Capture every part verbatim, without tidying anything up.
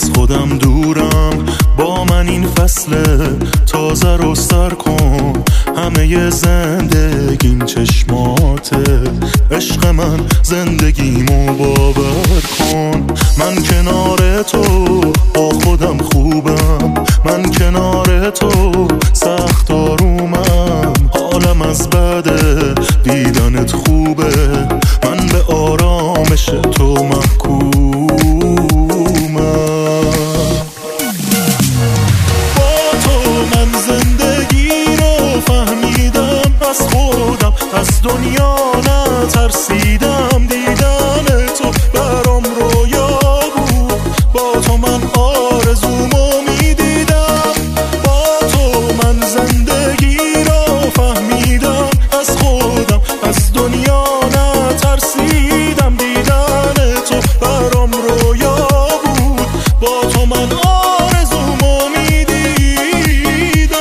از خودم دورم، با من این فصل تازه رو سر کن. همه زندگیم چشماته، عشق من زندگیمو باور کن. من کنار تو با خودم خوبم، من کنار تو سخت آرومم. حالم از بده دیدنت خوبه، من به آرامش تو محکومم. با تو من زندگی رو فهمیدم، از خودم از دنیا نترسیدم. دیدن تو برام رویا بود، با تو من آرزومو میدیدم. با تو من زندگی رو فهمیدم، از خودم از دنیا نترسیدم. دیدن تو برام رویا بود، با تو من آرزومو میدیدم.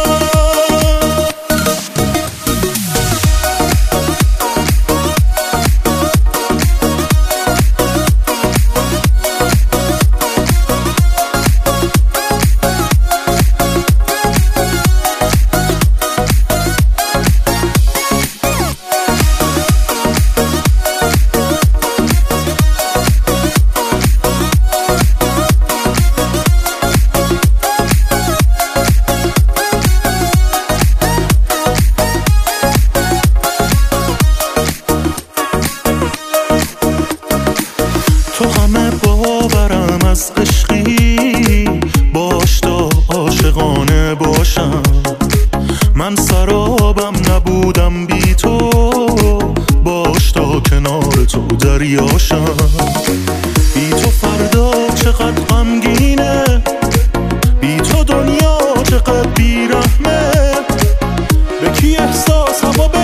تو همه باورم از عشقی، باش تا عاشقانه باشم. من سرابم نبودم بی تو، باش تا کنار تو دریاشم. بی تو فردا چقدر غمگینه، بی تو دنیا چقدر بیرحمه. به کی احساسمو